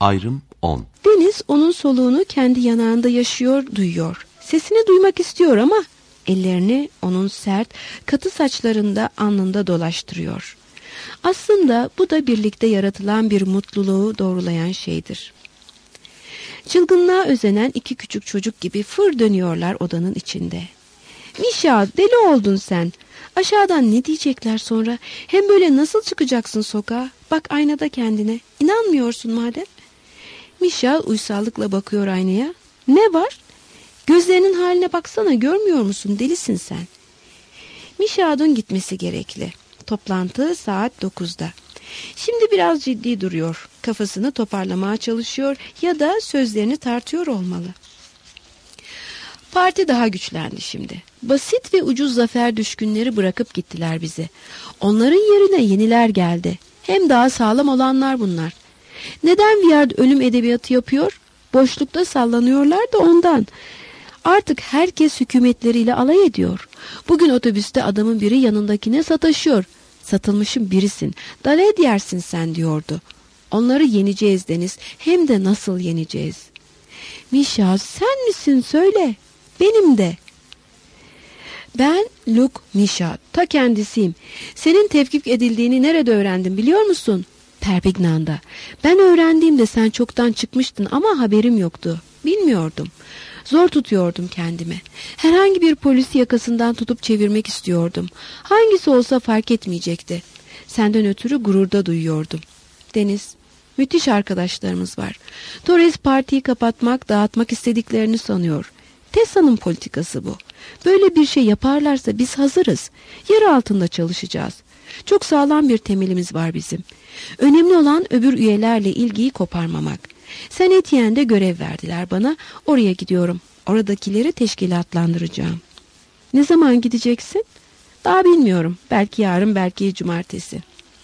Ayrım 10. Deniz onun soluğunu kendi yanağında yaşıyor, duyuyor. Sesini duymak istiyor ama ellerini onun sert, katı saçlarında alnında dolaştırıyor. Aslında bu da birlikte yaratılan bir mutluluğu doğrulayan şeydir. Çılgınlığa özenen iki küçük çocuk gibi fır dönüyorlar odanın içinde. Mişa, deli oldun sen. Aşağıdan ne diyecekler sonra? Hem böyle nasıl çıkacaksın sokağa? Bak aynada kendine. İnanmıyorsun madem. Mişa uysallıkla bakıyor aynaya. Ne var? Gözlerinin haline baksana, görmüyor musun? Delisin sen. Mişa'nın gitmesi gerekli. Toplantı saat 9'da. Şimdi biraz ciddi duruyor. Kafasını toparlamaya çalışıyor ya da sözlerini tartıyor olmalı. Parti daha güçlendi şimdi. Basit ve ucuz zafer düşkünleri bırakıp gittiler bizi. Onların yerine yeniler geldi. Hem daha sağlam olanlar bunlar. Neden Viard ölüm edebiyatı yapıyor? Boşlukta sallanıyorlar da ondan. Artık herkes hükümetleriyle alay ediyor. Bugün otobüste adamın biri yanındakine sataşıyor. Satılmışın birisin, dalaya diyersin sen diyordu. Onları yeneceğiz Deniz, hem de nasıl yeneceğiz? Mişa, sen misin söyle? Benim de. Ben Luke Mişa, ta kendisiyim. Senin tevkif edildiğini nerede öğrendim biliyor musun? Perpignan'da. Ben öğrendiğimde sen çoktan çıkmıştın ama haberim yoktu. Bilmiyordum. Zor tutuyordum kendimi. Herhangi bir polisi yakasından tutup çevirmek istiyordum. Hangisi olsa fark etmeyecekti. Senden ötürü gururda duyuyordum. Deniz, müthiş arkadaşlarımız var. Torres partiyi kapatmak, dağıtmak istediklerini sanıyor. Tessa'nın politikası bu. Böyle bir şey yaparlarsa biz hazırız. Yer altında çalışacağız. Çok sağlam bir temelimiz var bizim. Önemli olan öbür üyelerle ilgiyi koparmamak. Sen Etienne'de görev verdiler bana. Oraya gidiyorum. Oradakileri teşkilatlandıracağım. Ne zaman gideceksin? Daha bilmiyorum. Belki yarın, belki cumartesi.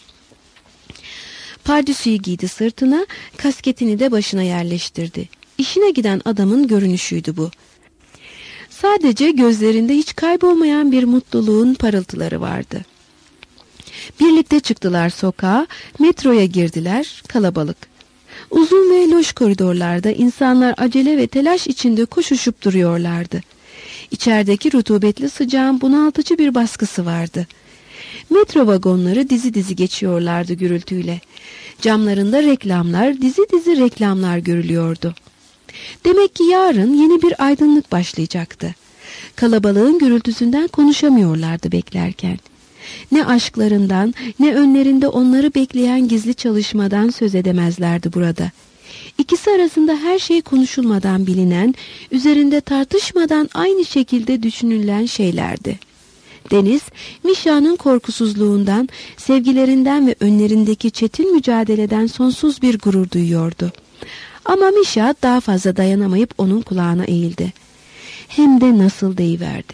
Pardüsüyü giydi sırtına, kasketini de başına yerleştirdi. İşine giden adamın görünüşüydü bu. Sadece gözlerinde hiç kaybolmayan bir mutluluğun parıltıları vardı. Birlikte çıktılar sokağa, metroya girdiler, kalabalık. Uzun ve loş koridorlarda insanlar acele ve telaş içinde koşuşup duruyorlardı. İçerideki rutubetli sıcağın bunaltıcı bir baskısı vardı. Metro vagonları dizi dizi geçiyorlardı gürültüyle. Camlarında reklamlar, dizi dizi reklamlar görülüyordu. Demek ki yarın yeni bir aydınlık başlayacaktı. Kalabalığın gürültüsünden konuşamıyorlardı beklerken. Ne aşklarından, ne önlerinde onları bekleyen gizli çalışmadan söz edemezlerdi burada. İkisi arasında her şey konuşulmadan bilinen, üzerinde tartışmadan aynı şekilde düşünülen şeylerdi. Deniz, Mişa'nın korkusuzluğundan, sevgilerinden ve önlerindeki çetin mücadeleden sonsuz bir gurur duyuyordu. Ama Mişa daha fazla dayanamayıp onun kulağına eğildi. Hem de nasıl deyiverdi.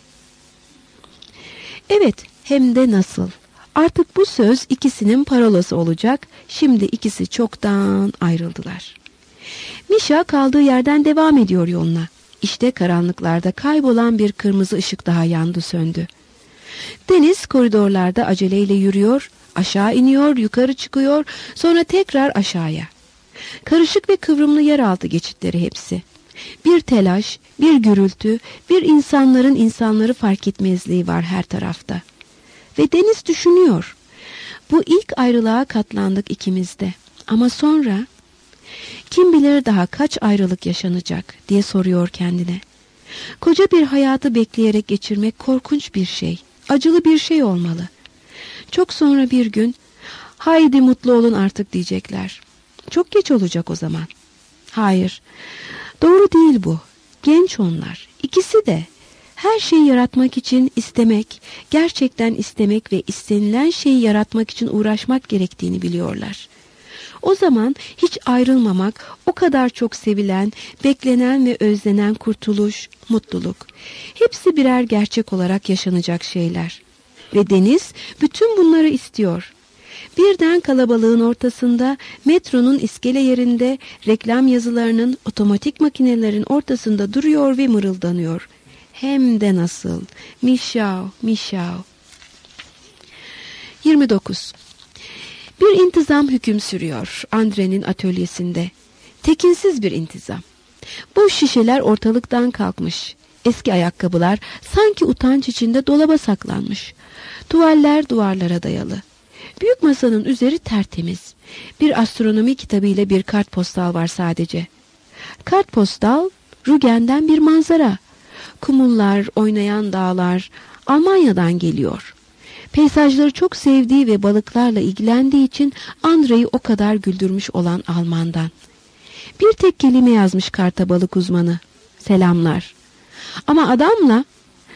Evet, hem de nasıl. Artık bu söz ikisinin parolası olacak. Şimdi ikisi çoktan ayrıldılar. Mişa kaldığı yerden devam ediyor yoluna. İşte karanlıklarda kaybolan bir kırmızı ışık daha yandı söndü. Deniz koridorlarda aceleyle yürüyor, aşağı iniyor, yukarı çıkıyor, sonra tekrar aşağıya. Karışık ve kıvrımlı yeraltı geçitleri hepsi. Bir telaş, bir gürültü, bir insanların insanları fark etmezliği var her tarafta. Ve Deniz düşünüyor. Bu ilk ayrılığa katlandık ikimiz de. Ama sonra kim bilir daha kaç ayrılık yaşanacak diye soruyor kendine. Koca bir hayatı bekleyerek geçirmek korkunç bir şey. Acılı bir şey olmalı. Çok sonra bir gün haydi mutlu olun artık diyecekler. Çok geç olacak o zaman. Hayır, doğru değil bu. Genç onlar. İkisi de. Her şeyi yaratmak için istemek, gerçekten istemek ve istenilen şeyi yaratmak için uğraşmak gerektiğini biliyorlar. O zaman hiç ayrılmamak, o kadar çok sevilen, beklenen ve özlenen kurtuluş, mutluluk. Hepsi birer gerçek olarak yaşanacak şeyler. Ve Deniz bütün bunları istiyor. Birden kalabalığın ortasında, metronun iskele yerinde, reklam yazılarının, otomatik makinelerin ortasında duruyor ve mırıldanıyor. Hem de nasıl. Mişao, Mişao. 29. Bir intizam hüküm sürüyor Andre'nin atölyesinde. Tekinsiz bir intizam. Boş şişeler ortalıktan kalkmış. Eski ayakkabılar sanki utanç içinde dolaba saklanmış. Tuvaller duvarlara dayalı. Büyük masanın üzeri tertemiz. Bir astronomi kitabı ile bir kartpostal var sadece. Kartpostal, Rügen'den bir manzara. Kumullar, oynayan dağlar, Almanya'dan geliyor. Peyzajları çok sevdiği ve balıklarla ilgilendiği için Andre'yi o kadar güldürmüş olan Alman'dan. Bir tek kelime yazmış karta balık uzmanı. Selamlar. Ama adamla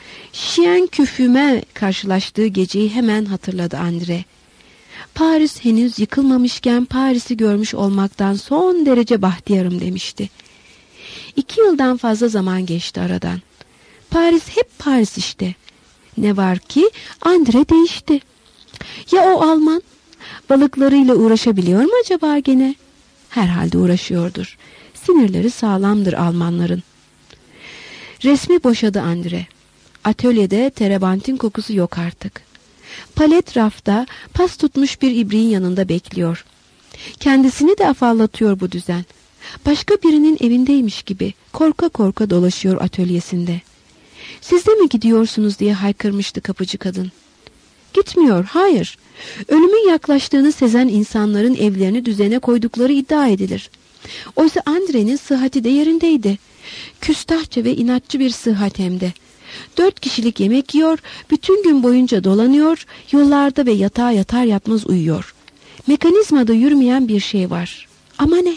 Şienküfü'me karşılaştığı geceyi hemen hatırladı Andre. Paris henüz yıkılmamışken Paris'i görmüş olmaktan son derece bahtiyarım demişti. 2 yıldan fazla zaman geçti aradan. Paris hep Paris işte. Ne var ki Andre değişti. Ya o Alman? Balıklarıyla uğraşabiliyor mu acaba gene? Herhalde uğraşıyordur. Sinirleri sağlamdır Almanların. Resmi boşadı Andre. Atölyede terebentin kokusu yok artık. Palet rafta pas tutmuş bir ibriğin yanında bekliyor. Kendisini de afallatıyor bu düzen. Başka birinin evindeymiş gibi korka korka dolaşıyor atölyesinde. "Siz de mi gidiyorsunuz?" diye haykırmıştı kapıcı kadın. "Gitmiyor, hayır. Ölümün yaklaştığını sezen insanların evlerini düzene koydukları iddia edilir. Oysa Andre'nin sıhhati de yerindeydi. Küstahça ve inatçı bir sıhhat hem de. 4 kişilik yemek yiyor, bütün gün boyunca dolanıyor, yollarda ve yatağa yatar yatmaz uyuyor. Mekanizmada yürümeyen bir şey var. Ama ne?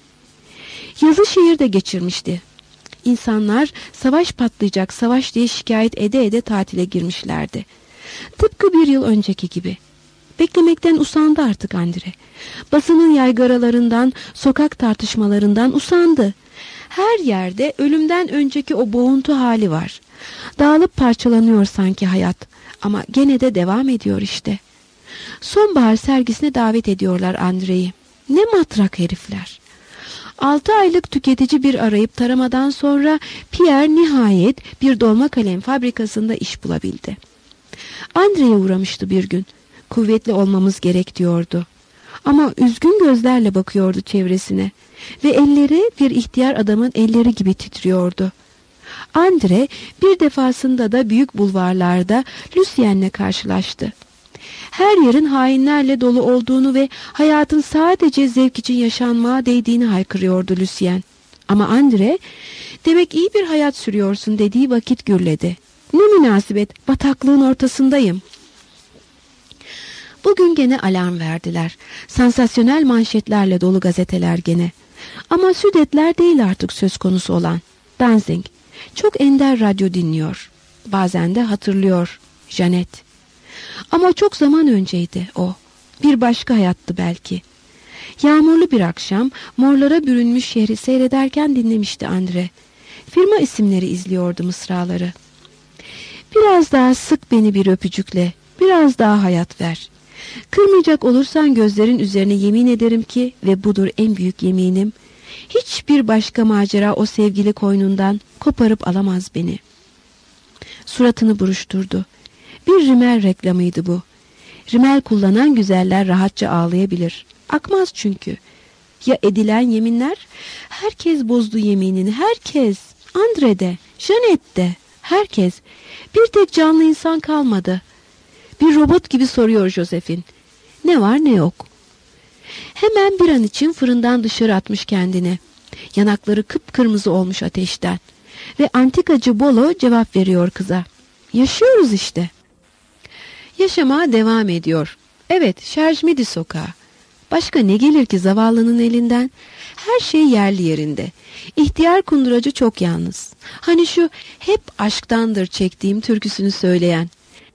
Yazı şehirde geçirmişti. İnsanlar savaş patlayacak, savaş diye şikayet ede ede tatile girmişlerdi. Tıpkı 1 yıl önceki gibi. Beklemekten usandı artık Andre. Basının yaygaralarından, sokak tartışmalarından usandı. Her yerde ölümden önceki o boğuntu hali var. Dağılıp parçalanıyor sanki hayat. Ama gene de devam ediyor işte. Sonbahar sergisine davet ediyorlar Andre'yi. Ne matrak herifler. 6 aylık tüketici bir arayıp taramadan sonra Pierre nihayet bir dolma kalem fabrikasında iş bulabildi. Andre'ye uğramıştı bir gün. Kuvvetli olmamız gerek diyordu. Ama üzgün gözlerle bakıyordu çevresine. Ve elleri bir ihtiyar adamın elleri gibi titriyordu. Andre bir defasında da büyük bulvarlarda Lucien'le karşılaştı. Her yerin hainlerle dolu olduğunu ve hayatın sadece zevk için yaşanmaya değdiğini haykırıyordu Lucien. Ama Andre, "Demek iyi bir hayat sürüyorsun" dediği vakit gürledi. "Ne münasebet, bataklığın ortasındayım." Bugün gene alarm verdiler. Sansasyonel manşetlerle dolu gazeteler gene. Ama Südetler değil artık söz konusu olan. Danzig. Çok ender radyo dinliyor. Bazen de hatırlıyor. Janet. Ama çok zaman önceydi o. Bir başka hayattı belki. Yağmurlu bir akşam morlara bürünmüş şehri seyrederken dinlemişti Andre. Firma isimleri izliyordu mısraları. "Biraz daha sık beni bir öpücükle. Biraz daha hayat ver. Kırmayacak olursan gözlerin üzerine yemin ederim ki, ve budur en büyük yeminim, hiçbir başka macera o sevgili koynundan koparıp alamaz beni." Suratını buruşturdu. Bir rimel reklamıydı bu. Rimel kullanan güzeller rahatça ağlayabilir. Akmaz çünkü. Ya edilen yeminler? Herkes bozdu yeminini, herkes. Andre de, Janet de, herkes. Bir tek canlı insan kalmadı. Bir robot gibi soruyor Josephine. Ne var ne yok. Hemen bir an için fırından dışarı atmış kendini. Yanakları kıpkırmızı olmuş ateşten. Ve antikacı Bolo cevap veriyor kıza. "Yaşıyoruz işte." Yaşamaya devam ediyor. Evet, Şarjmidi sokağı. Başka ne gelir ki zavallının elinden? Her şey yerli yerinde. İhtiyar kunduracı çok yalnız. Hani şu "hep aşktandır çektiğim" türküsünü söyleyen.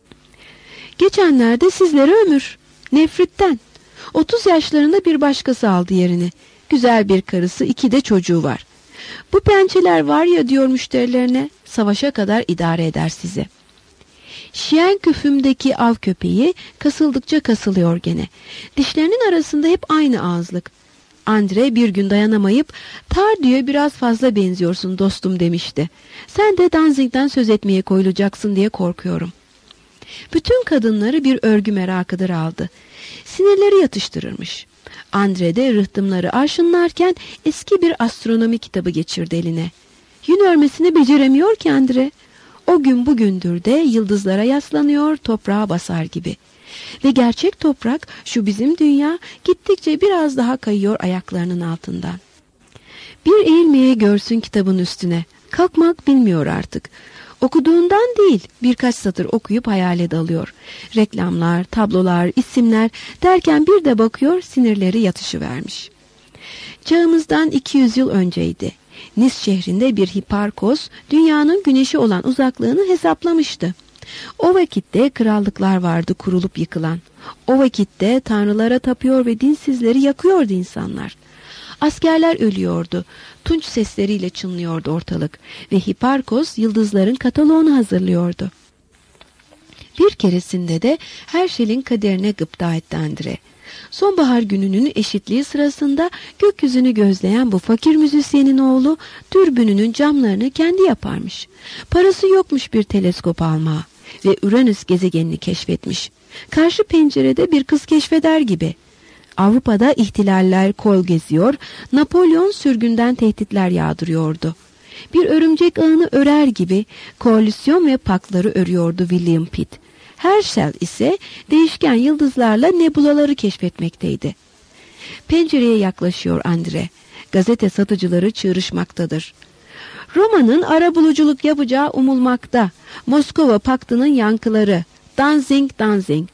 Geçenlerde "sizlere ömür. Nefretten. 30 yaşlarında bir başkası aldı yerini. Güzel bir karısı, 2 de çocuğu var. Bu pençeler var ya" diyor müşterilerine, "savaşa kadar idare eder sizi." Şienküfüm'deki av köpeği kasıldıkça kasılıyor gene. Dişlerinin arasında hep aynı ağızlık. Andre bir gün dayanamayıp "Tardio'ya biraz fazla benziyorsun dostum" demişti. "Sen de Danzig'den söz etmeye koyulacaksın diye korkuyorum." Bütün kadınları bir örgü merakıdır aldı. Sinirleri yatıştırırmış. Andre de rıhtımları arşınlarken eski bir astronomi kitabı geçirdi eline. Yün örmesini beceremiyor ki Andre. O gün bugündür de yıldızlara yaslanıyor, toprağa basar gibi. Ve gerçek toprak, şu bizim dünya, gittikçe biraz daha kayıyor ayaklarının altından. Bir eğilmeye görsün kitabın üstüne. Kalkmak bilmiyor artık. Okuduğundan değil, birkaç satır okuyup hayale dalıyor. Reklamlar, tablolar, isimler derken bir de bakıyor, sinirleri yatışıvermiş. Çağımızdan 200 yıl önceydi. Nis şehrinde bir Hiparkos dünyanın güneşi olan uzaklığını hesaplamıştı. O vakitte krallıklar vardı kurulup yıkılan. O vakitte tanrılara tapıyor ve dinsizleri yakıyordu insanlar. Askerler ölüyordu. Tunç sesleriyle çınlıyordu ortalık ve Hiparkos yıldızların kataloğunu hazırlıyordu. Bir keresinde de Herşel'in kaderine gıpta etti Andre. Sonbahar gününün eşitliği sırasında gökyüzünü gözleyen bu fakir müzisyenin oğlu dürbününün camlarını kendi yaparmış. Parası yokmuş bir teleskop almaya ve Uranüs gezegenini keşfetmiş. Karşı pencerede bir kız keşfeder gibi. Avrupa'da ihtilaller kol geziyor, Napolyon sürgünden tehditler yağdırıyordu. Bir örümcek ağını örer gibi koalisyon ve paktları örüyordu William Pitt. Herschel ise değişken yıldızlarla nebulaları keşfetmekteydi. Pencereye yaklaşıyor Andre. Gazete satıcıları çığırışmaktadır. Roma'nın arabuluculuk yapacağı umulmakta. Moskova paktının yankıları. Danzig, Danzig.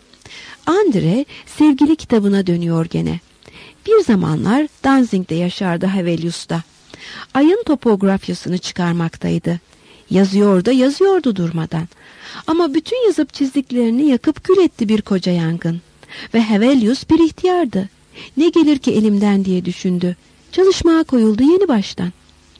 Andre sevgili kitabına dönüyor gene. Bir zamanlar Danzig'de yaşardı Hevelius'ta. Ayın topografyasını çıkarmaktaydı. Yazıyordu durmadan. Ama bütün yazıp çizdiklerini yakıp kül etti bir koca yangın. Ve Hevelius bir ihtiyardı. Ne gelir ki elimden diye düşündü. Çalışmaya koyuldu yeni baştan.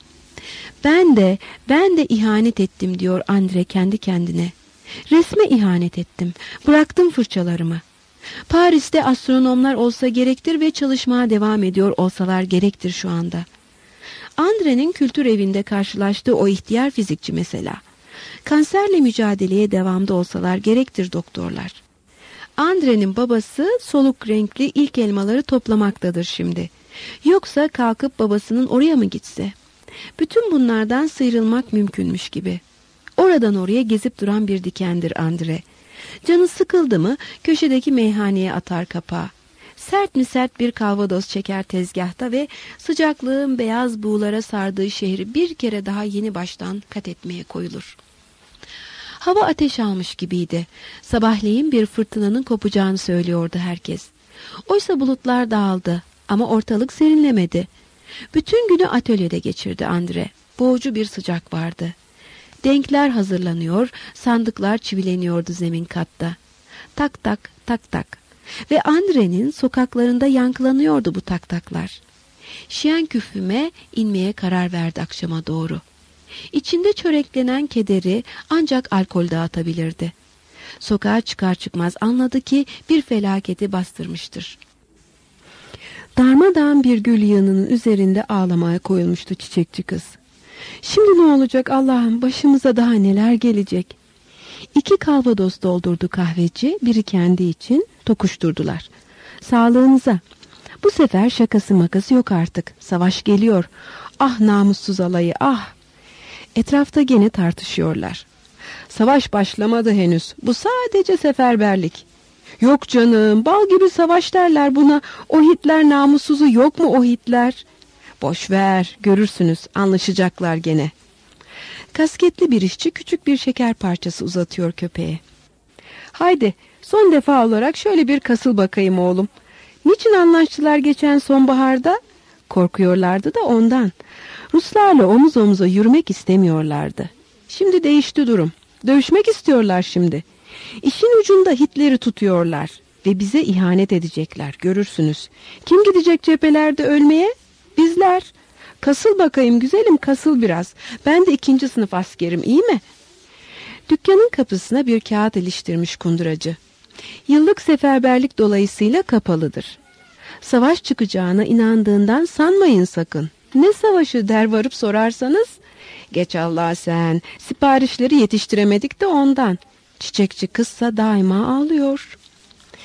Ben de ihanet ettim diyor Andre kendi kendine. Resme ihanet ettim. Bıraktım fırçalarımı. Paris'te astronomlar olsa gerektir ve çalışmaya devam ediyor olsalar gerektir şu anda. Andre'nin kültür evinde karşılaştığı o ihtiyar fizikçi mesela. Kanserle mücadeleye devamda olsalar gerektir doktorlar. Andre'nin babası soluk renkli ilk elmaları toplamaktadır şimdi. Yoksa kalkıp babasının oraya mı gitse? Bütün bunlardan sıyrılmak mümkünmüş gibi. Oradan oraya gezip duran bir dikendir Andre. Canı sıkıldı mı köşedeki meyhaneye atar kapağı. Sert mi sert bir kalvados çeker tezgahta ve sıcaklığın beyaz buğulara sardığı şehri bir kere daha yeni baştan kat etmeye koyulur. Hava ateş almış gibiydi. Sabahleyin bir fırtınanın kopacağını söylüyordu herkes. Oysa bulutlar dağıldı ama ortalık serinlemedi. Bütün günü atölyede geçirdi Andre. Boğucu bir sıcak vardı. Denkler hazırlanıyor, sandıklar çivileniyordu zemin katta. Tak tak tak tak. Ve Andre'nin sokaklarında yankılanıyordu bu tak taklar. Şiyen küfüme inmeye karar verdi akşama doğru. İçinde çöreklenen kederi ancak alkol dağıtabilirdi. Sokağa çıkar çıkmaz anladı ki bir felaketi bastırmıştır. Darmadağın bir gül yığınının üzerinde ağlamaya koyulmuştu çiçekçi kız. Şimdi ne olacak Allah'ım, başımıza daha neler gelecek? 2 kalvados doldurdu kahveci, biri kendi için, tokuşturdular. Sağlığınıza. Bu sefer şakası makası yok artık. Savaş geliyor. Ah namussuz alayı, ah! Etrafta gene tartışıyorlar. Savaş başlamadı henüz. Bu sadece seferberlik. Yok canım, bal gibi savaş derler buna. O Hitler namussuzu yok mu o Hitler? Boş ver, görürsünüz, anlaşacaklar gene. Kasketli bir işçi küçük bir şeker parçası uzatıyor köpeğe. Haydi, son defa olarak şöyle bir kasıl bakayım oğlum. Niçin anlaştılar geçen sonbaharda? Korkuyorlardı da ondan. Ruslarla omuz omuza yürümek istemiyorlardı. Şimdi değişti durum. Dövüşmek istiyorlar şimdi. İşin ucunda Hitler'i tutuyorlar ve bize ihanet edecekler, görürsünüz. Kim gidecek cephelerde ölmeye? Bizler. Kasıl bakayım güzelim, kasıl biraz. Ben de 2. sınıf askerim, iyi mi? Dükkanın kapısına bir kağıt iliştirmiş kunduracı. Yıllık seferberlik dolayısıyla kapalıdır. Savaş çıkacağına inandığından sanmayın sakın. Ne savaşı der varıp sorarsanız? Geç Allah sen, siparişleri yetiştiremedik de ondan. Çiçekçi kızsa daima ağlıyor.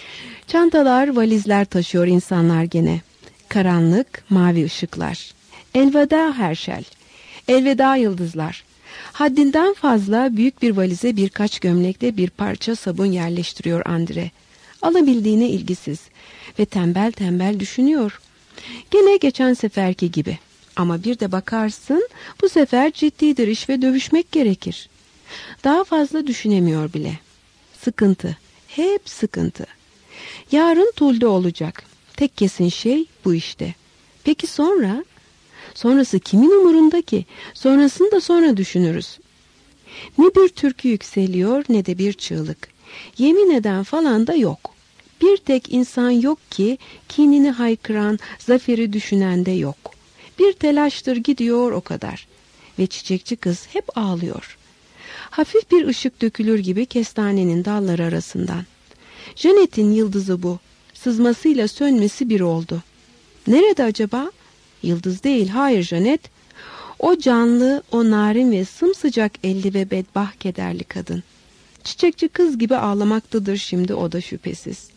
Çantalar, valizler taşıyor insanlar gene. Karanlık, mavi ışıklar. Elveda Herşel. Elveda yıldızlar. Haddinden fazla büyük bir valize birkaç gömlekle bir parça sabun yerleştiriyor Andre. Alabildiğine ilgisiz ve tembel tembel düşünüyor. Gene geçen seferki gibi. Ama bir de bakarsın bu sefer ciddidir iş ve dövüşmek gerekir. Daha fazla düşünemiyor bile. Sıkıntı, hep sıkıntı. Yarın Tul'de olacak. Tek kesin şey bu işte. Peki sonra? Sonrası kimin umurunda ki? Sonrasını da sonra düşünürüz. Ne bir türkü yükseliyor ne de bir çığlık. Yemin eden falan da yok. Bir tek insan yok ki kinini haykıran, zaferi düşünen de yok. Bir telaştır gidiyor o kadar. Ve çiçekçi kız hep ağlıyor. Hafif bir ışık dökülür gibi kestanenin dalları arasından. Janet'in yıldızı bu. Sızmasıyla sönmesi bir oldu. Nerede acaba? Yıldız değil, hayır Janet. O canlı, o narin ve sımsıcak elli ve bedbah kederli kadın. Çiçekçi kız gibi ağlamaktadır şimdi o da şüphesiz.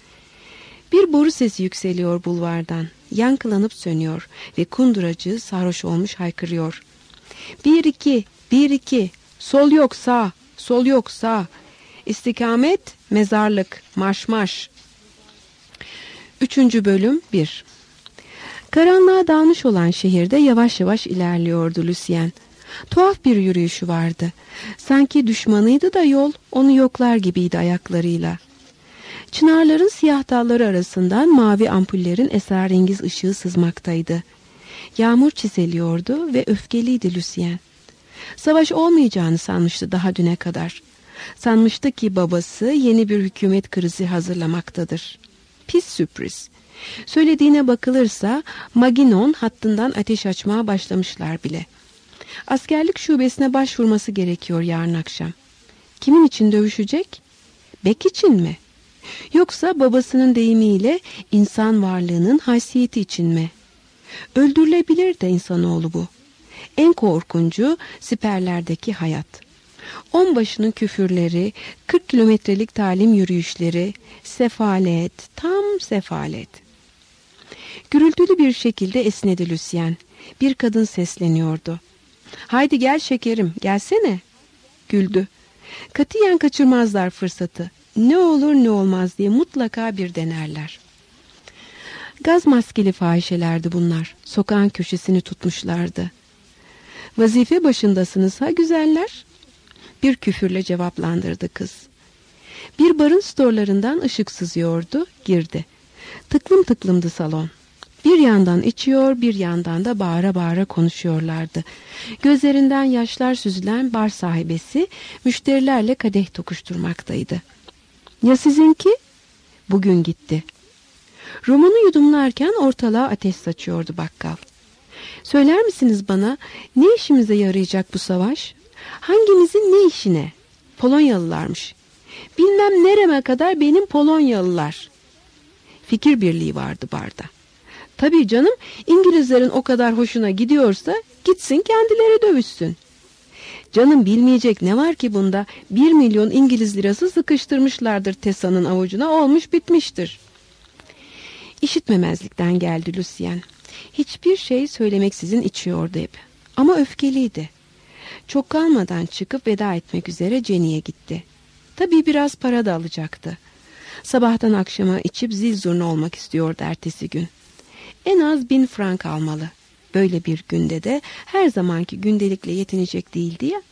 Bir boru sesi yükseliyor bulvardan. Yankılanıp sönüyor ve kunduracı sarhoş olmuş haykırıyor. 1-2, 1-2, sol yok sağ, sol yok sağ. İstikamet, mezarlık, marş marş. 3. bölüm 1. Karanlığa dalmış olan şehirde yavaş yavaş ilerliyordu Lucien. Tuhaf bir yürüyüşü vardı. Sanki düşmanıydı da yol onu yoklar gibiydi ayaklarıyla. Çınarların siyah dalları arasından mavi ampullerin esrarengiz ışığı sızmaktaydı. Yağmur çiseliyordu ve öfkeliydi Lucien. Savaş olmayacağını sanmıştı daha düne kadar. Sanmıştı ki babası yeni bir hükümet krizi hazırlamaktadır. Pis sürpriz. Söylediğine bakılırsa Maginot hattından ateş açmaya başlamışlar bile. Askerlik şubesine başvurması gerekiyor yarın akşam. Kimin için dövüşecek? Bek için mi? Yoksa babasının deyimiyle insan varlığının haysiyeti için mi? Öldürülebilir de insanoğlu bu. En korkuncu siperlerdeki hayat. Onbaşının küfürleri, 40 kilometrelik talim yürüyüşleri, sefalet, tam sefalet. Gürültülü bir şekilde esnedi Lucien. Bir kadın sesleniyordu. Haydi gel şekerim, gelsene. Güldü. Katiyen kaçırmazlar fırsatı. Ne olur ne olmaz diye mutlaka bir denerler. Gaz maskeli fahişelerdi bunlar. Sokağın köşesini tutmuşlardı. Vazife başındasınız ha güzeller? Bir küfürle cevaplandırdı kız. Bir barın storlarından ışık sızıyordu, girdi. Tıklım tıklımdı salon. Bir yandan içiyor, bir yandan da bağıra bağıra konuşuyorlardı. Gözlerinden yaşlar süzülen bar sahibesi müşterilerle kadeh tokuşturmaktaydı. Ya sizinki? Bugün gitti. Romunu yudumlarken ortalığa ateş saçıyordu bakkal. Söyler misiniz bana ne işimize yarayacak bu savaş? Hangimizin ne işine? Polonyalılarmış. Bilmem nereme kadar benim Polonyalılar. Fikir birliği vardı barda. Tabii canım, İngilizlerin o kadar hoşuna gidiyorsa gitsin kendileri dövüşsün. Canım bilmeyecek ne var ki bunda? 1 milyon İngiliz lirası sıkıştırmışlardır Tessa'nın avucuna, olmuş bitmiştir. İşitmemezlikten geldi Lucien. Hiçbir şey söylemeksizin içiyordu hep. Ama öfkeliydi. Çok kalmadan çıkıp veda etmek üzere Jenny'e gitti. Tabii biraz para da alacaktı. Sabahtan akşama içip zil zurna olmak istiyordu ertesi gün. En az 1000 frank almalı. Böyle bir günde de her zamanki gündelikle yetinecek değildi ya.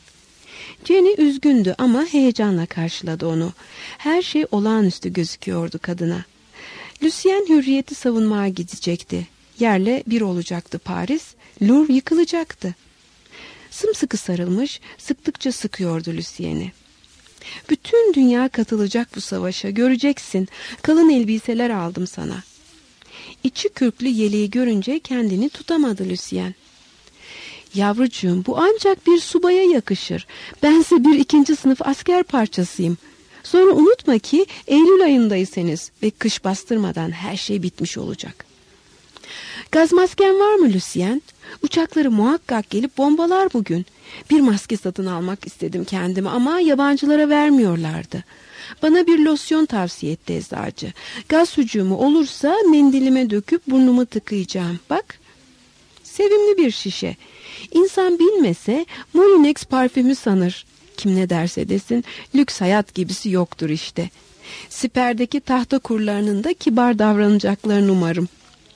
Jenny üzgündü ama heyecanla karşıladı onu. Her şey olağanüstü gözüküyordu kadına. Lucien hürriyeti savunmaya gidecekti. Yerle bir olacaktı Paris, Louvre yıkılacaktı. Sımsıkı sarılmış, sıktıkça sıkıyordu Lucien'i. Bütün dünya katılacak bu savaşa, göreceksin. Kalın elbiseler aldım sana. İçi kürklü yeleği görünce kendini tutamadı Lucien. Yavrucuğum, bu ancak bir subaya yakışır. Bense bir 2. sınıf asker parçasıyım. Sonra unutma ki Eylül ayındayız henüz ve kış bastırmadan her şey bitmiş olacak. Gaz masken var mı Lucien? Uçakları muhakkak gelip bombalar bugün. Bir maske satın almak istedim kendime ama yabancılara vermiyorlardı. Bana bir losyon tavsiye etti eczacı. Gaz hücumu olursa mendilime döküp burnumu tıkayacağım. Bak, sevimli bir şişe. İnsan bilmese Molinex parfümü sanır. Kim ne derse desin lüks hayat gibisi yoktur işte. Siperdeki tahta kurlarının da kibar davranacaklarını umarım.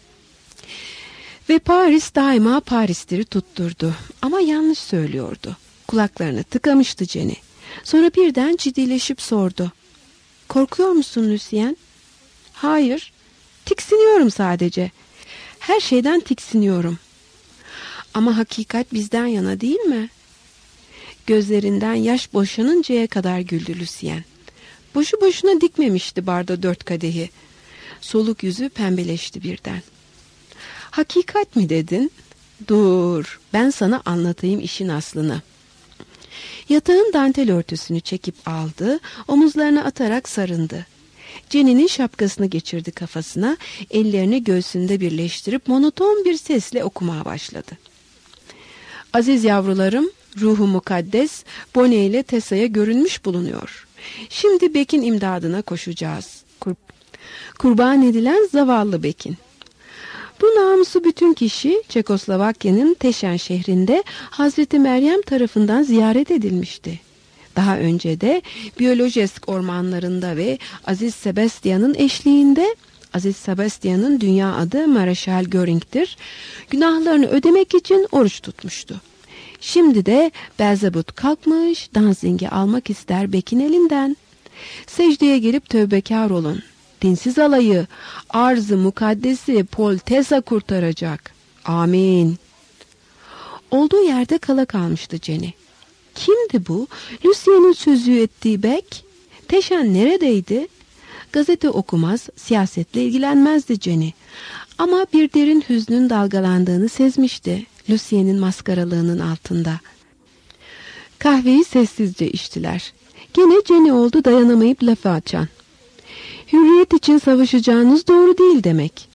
Ve Paris daima Paris'tir tutturdu. Ama yanlış söylüyordu. Kulaklarını tıkamıştı Jenny. Sonra birden ciddileşip sordu. Korkuyor musun Lucien? Hayır. Tiksiniyorum sadece. Her şeyden tiksiniyorum. Ama hakikat bizden yana değil mi? Gözlerinden yaş boşanıncaya kadar güldü Lucien. Boşu boşuna dikmemişti barda 4 kadehi. Soluk yüzü pembeleşti birden. Hakikat mi dedin? Dur, ben sana anlatayım işin aslını. Yatağın dantel örtüsünü çekip aldı, omuzlarına atarak sarındı. Jenny'nin şapkasını geçirdi kafasına, ellerini göğsünde birleştirip monoton bir sesle okumaya başladı. Aziz yavrularım, ruhu mukaddes Bonnie ile Tessa'ya görünmüş bulunuyor. Şimdi Beck'in imdadına koşacağız. Kurban edilen zavallı Beck'in. Bu namusu bütün kişi Çekoslovakya'nın Teşen şehrinde Hazreti Meryem tarafından ziyaret edilmişti. Daha önce de Biolojesk ormanlarında ve Aziz Sebastian'ın eşliğinde, Aziz Sebastian'ın dünya adı Mareşal Göring'tir, günahlarını ödemek için oruç tutmuştu. Şimdi de Belzebut kalkmış, Danzig'i almak ister Beck'in elinden. Secdeye gelip tövbekar olun. Dinsiz alayı, arz-ı mukaddesi Paul Tessa kurtaracak. Amin. Olduğu yerde kala kalmıştı Jenny. Kimdi bu? Lucien'in sözü ettiği Beck? Teşen neredeydi? Gazete okumaz, siyasetle ilgilenmezdi Jenny. Ama bir derin hüznün dalgalandığını sezmişti Lucien'in maskaralığının altında. Kahveyi sessizce içtiler. Gene Jenny oldu dayanamayıp lafı açan. Hürriyet için savaşacağınız doğru değil demek.